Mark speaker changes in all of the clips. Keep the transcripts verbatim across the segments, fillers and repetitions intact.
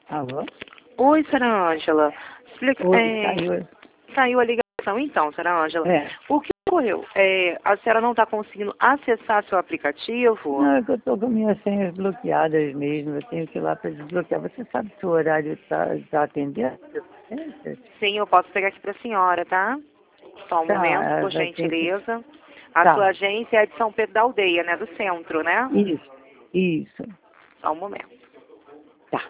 Speaker 1: Alô?
Speaker 2: Oi, Sra. Ângela. Explica,
Speaker 1: Oi,
Speaker 2: é,
Speaker 1: caiu.
Speaker 2: Caiu a ligação. Então, Sra. Ângela,
Speaker 1: É.
Speaker 2: o que ocorreu? É, a senhora não está conseguindo acessar seu aplicativo?
Speaker 1: Não, é que eu estou com minhas senhas bloqueadas mesmo. Eu tenho que ir lá para desbloquear. Você sabe se o horário está tá atendendo?
Speaker 2: Sim, eu posso pegar aqui para a senhora, tá? Só um momento,
Speaker 1: Tá,
Speaker 2: por
Speaker 1: vai ter que...
Speaker 2: gentileza. A sua
Speaker 1: Tá.
Speaker 2: agência é de São Pedro da Aldeia, né? Do centro, né?
Speaker 1: Isso, isso.
Speaker 2: Só um momento.
Speaker 1: Tá.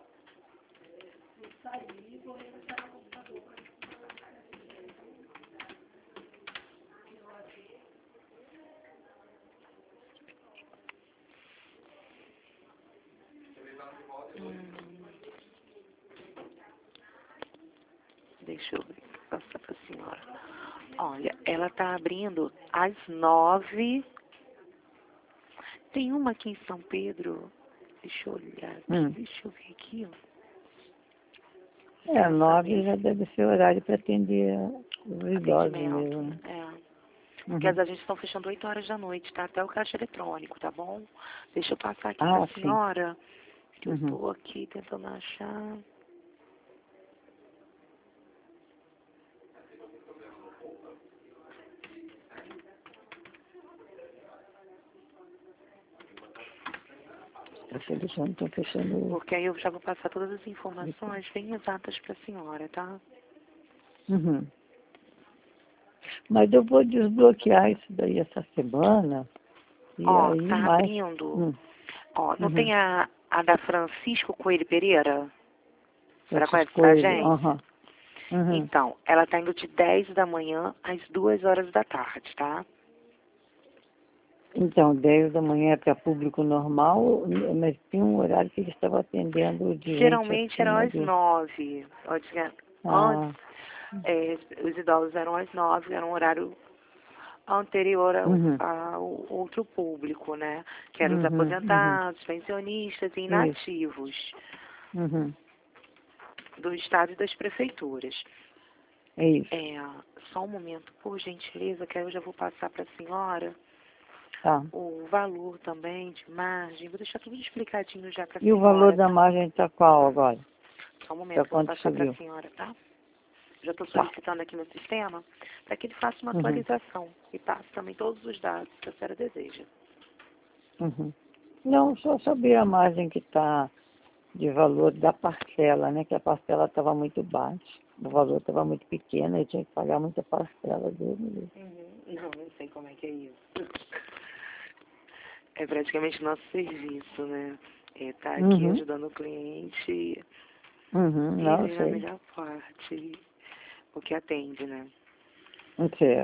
Speaker 2: Deixa eu ver, passar para a senhora. Olha, ela está abrindo às nove. Tem uma aqui em São Pedro. Deixa eu olhar aqui,
Speaker 1: Hum.
Speaker 2: deixa eu ver aqui, ó.
Speaker 1: É,
Speaker 2: Essa
Speaker 1: nove
Speaker 2: mesmo.
Speaker 1: já deve ser horário para atender os idosos
Speaker 2: Atendimento.
Speaker 1: mesmo.
Speaker 2: É. Porque
Speaker 1: Uhum.
Speaker 2: as agências estão fechando oito horas da noite, tá? Até o caixa eletrônico, tá bom? Deixa eu passar aqui para
Speaker 1: Ah,
Speaker 2: a
Speaker 1: sim.
Speaker 2: senhora, que eu
Speaker 1: Uhum.
Speaker 2: estou aqui tentando achar.
Speaker 1: Tá fechando, tô fechando.
Speaker 2: Porque aí eu já vou passar todas as informações bem exatas para a senhora, tá?
Speaker 1: Uhum. Mas eu vou desbloquear isso daí essa semana. E
Speaker 2: Ó,
Speaker 1: aí
Speaker 2: tá
Speaker 1: mais.
Speaker 2: abrindo.
Speaker 1: Hum.
Speaker 2: Ó, não
Speaker 1: Uhum.
Speaker 2: tem a, a da Francisco Coelho Pereira? A senhora
Speaker 1: Essas
Speaker 2: conhece essa
Speaker 1: coisas.
Speaker 2: agência?
Speaker 1: Aham. Uhum.
Speaker 2: Então, ela tá indo de dez da manhã às duas horas da tarde, tá?
Speaker 1: Então, dez da manhã é para público normal, mas tem um horário que eles estavam atendendo de gente
Speaker 2: Geralmente eram
Speaker 1: acima
Speaker 2: às
Speaker 1: do.
Speaker 2: nove. Antes, antes
Speaker 1: Ah.
Speaker 2: é, os idosos eram às nove, era um horário anterior ao,
Speaker 1: Uhum.
Speaker 2: ao outro público, né? Que eram os
Speaker 1: Uhum. Uhum.
Speaker 2: aposentados, pensionistas e
Speaker 1: Isso.
Speaker 2: inativos
Speaker 1: Uhum.
Speaker 2: do Estado e das prefeituras.
Speaker 1: É isso.
Speaker 2: É, só um momento, por gentileza, que aí eu já vou passar para a senhora
Speaker 1: Tá.
Speaker 2: o valor também de margem. Vou deixar tudo explicadinho já para a
Speaker 1: E o valor
Speaker 2: senhora,
Speaker 1: da
Speaker 2: tá?
Speaker 1: margem está qual agora?
Speaker 2: Só um
Speaker 1: Para
Speaker 2: momento que eu vou
Speaker 1: quanto
Speaker 2: passar para
Speaker 1: subiu?
Speaker 2: a senhora, tá? Já estou
Speaker 1: Tá.
Speaker 2: solicitando aqui no sistema para que ele faça uma
Speaker 1: Uhum.
Speaker 2: atualização e passe também todos os dados que a senhora deseja.
Speaker 1: Uhum. Não, só saber a margem que está de valor da parcela, né? Que a parcela estava muito baixa. O valor estava muito pequeno, eu tinha que pagar muita parcela dele.
Speaker 2: Uhum. Não, não sei como é que é isso. É praticamente nosso serviço, né? É tá aqui
Speaker 1: Uhum.
Speaker 2: ajudando o cliente
Speaker 1: Uhum.
Speaker 2: e
Speaker 1: Não
Speaker 2: ver a
Speaker 1: sei.
Speaker 2: melhor parte, o que atende, né?
Speaker 1: Não sei.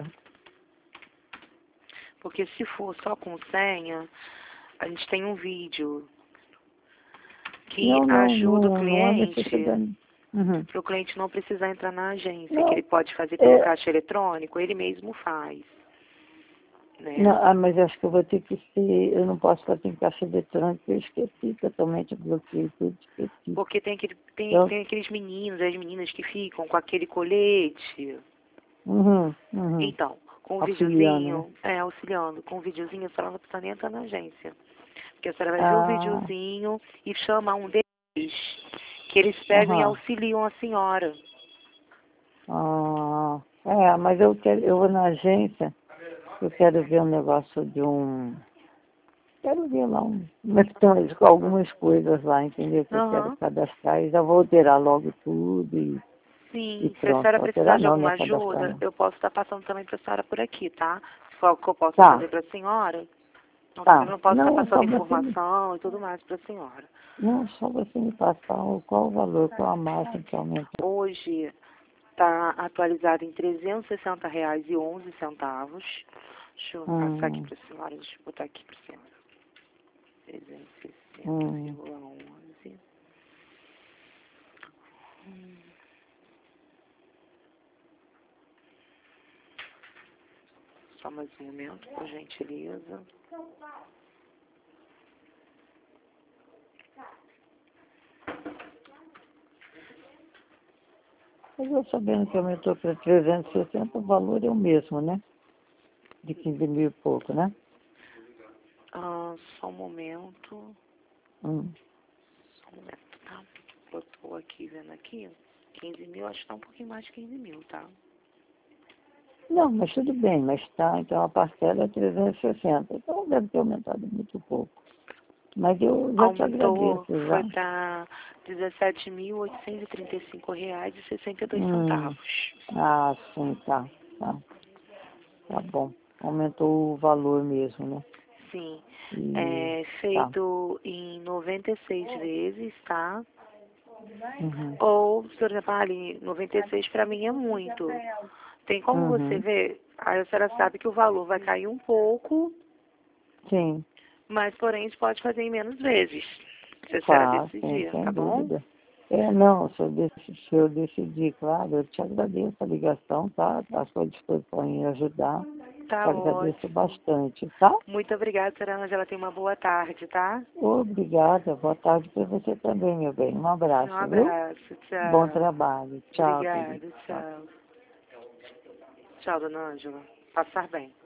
Speaker 2: Porque se for só com senha, a gente tem um vídeo que
Speaker 1: Não, não,
Speaker 2: ajuda o
Speaker 1: não, não há
Speaker 2: cliente
Speaker 1: necessidade. Uhum.
Speaker 2: para o cliente não precisar entrar na agência, que ele
Speaker 1: Não,
Speaker 2: pode fazer pelo
Speaker 1: é,
Speaker 2: caixa eletrônico, ele mesmo faz, né?
Speaker 1: não, ah, mas acho que eu vou ter que ser, eu não posso fazer em caixa eletrônica, eu esqueci totalmente, eu bloqueei tudo, esqueci.
Speaker 2: Porque tem, aquele, tem,
Speaker 1: Então,
Speaker 2: tem aqueles meninos, as meninas que ficam com aquele colete.
Speaker 1: uhum, uhum,
Speaker 2: Então, com o
Speaker 1: auxiliando, né?
Speaker 2: videozinho, é, auxiliando, com o videozinho, a senhora não precisa nem entrar na agência. Porque a senhora vai ver o
Speaker 1: Ah,
Speaker 2: videozinho e chama um deles, que eles pegam e
Speaker 1: aham,
Speaker 2: auxiliam a senhora.
Speaker 1: ah, é, mas eu quero, eu vou na agência, eu quero ver um negócio de um, quero ver lá um, mas tem algumas coisas lá, entendeu? Que eu quero
Speaker 2: Aham.
Speaker 1: cadastrar e já vou alterar logo tudo e, e
Speaker 2: Sim, se a
Speaker 1: pronto.
Speaker 2: senhora precisar
Speaker 1: Alterar
Speaker 2: de
Speaker 1: não,
Speaker 2: alguma
Speaker 1: né? Cadastrar
Speaker 2: ajuda,
Speaker 1: não.
Speaker 2: eu posso estar passando também para a senhora por aqui, tá? Se for algo que eu possa
Speaker 1: Tá,
Speaker 2: fazer para a senhora, então também
Speaker 1: tá.
Speaker 2: não posso estar
Speaker 1: Não,
Speaker 2: passando
Speaker 1: só você me,
Speaker 2: informação e tudo mais para a senhora.
Speaker 1: não, só você me passar o, qual o valor, qual a margem que aumenta.
Speaker 2: Hoje está atualizado em trezentos e sessenta reais e onze centavos. Deixa eu passar aqui
Speaker 1: Hum,
Speaker 2: para a senhora, deixa eu botar aqui para a senhora. trezentos e sessenta
Speaker 1: hum.
Speaker 2: vírgula onze. Hum. Só mais um momento, por gentileza.
Speaker 1: Eu vou sabendo que aumentou para trezentos e sessenta, o valor é o mesmo, né? De quinze mil e pouco, né?
Speaker 2: Ah, só um momento.
Speaker 1: Hum.
Speaker 2: Só um momento, tá? Vou vendo aqui, quinze mil, acho que tá um pouquinho mais de quinze mil, tá?
Speaker 1: Não, mas tudo bem, mas tá, então a parcela é trezentos e sessenta, então deve ter aumentado muito pouco. Mas eu já te
Speaker 2: Aumentou,
Speaker 1: agradeço,
Speaker 2: foi
Speaker 1: já.
Speaker 2: para dezessete mil oitocentos e trinta e cinco reais e sessenta e dois
Speaker 1: Hum,
Speaker 2: centavos.
Speaker 1: ah, sim, tá, tá, tá bom. Aumentou o valor mesmo, né?
Speaker 2: Sim,
Speaker 1: E,
Speaker 2: é
Speaker 1: tá.
Speaker 2: feito em noventa e seis vezes, tá?
Speaker 1: Uhum,
Speaker 2: Ou, por exemplo, ali, noventa e seis para mim é muito. Tem como você
Speaker 1: uhum,
Speaker 2: ver, aí a senhora sabe que o valor vai cair um pouco,
Speaker 1: sim,
Speaker 2: mas porém a gente pode fazer em menos vezes, se a senhora
Speaker 1: tá, sim,
Speaker 2: decidir,
Speaker 1: sem
Speaker 2: tá bom?
Speaker 1: dúvida. É, não, se eu, decidir, se eu decidir, claro, eu te agradeço a ligação, tá? Tá à sua disposição em ajudar. Te
Speaker 2: Tá
Speaker 1: agradeço
Speaker 2: ótimo.
Speaker 1: bastante, tá?
Speaker 2: Muito obrigada, senhora Angela. Tenha uma boa tarde, tá?
Speaker 1: Obrigada, boa tarde para você também, meu bem. Um
Speaker 2: Um
Speaker 1: abraço, viu?
Speaker 2: abraço,
Speaker 1: Bom
Speaker 2: tchau.
Speaker 1: trabalho. Tchau, querido.
Speaker 2: Obrigada,
Speaker 1: Tchau.
Speaker 2: tchau. Tchau, dona Ângela. Passar bem.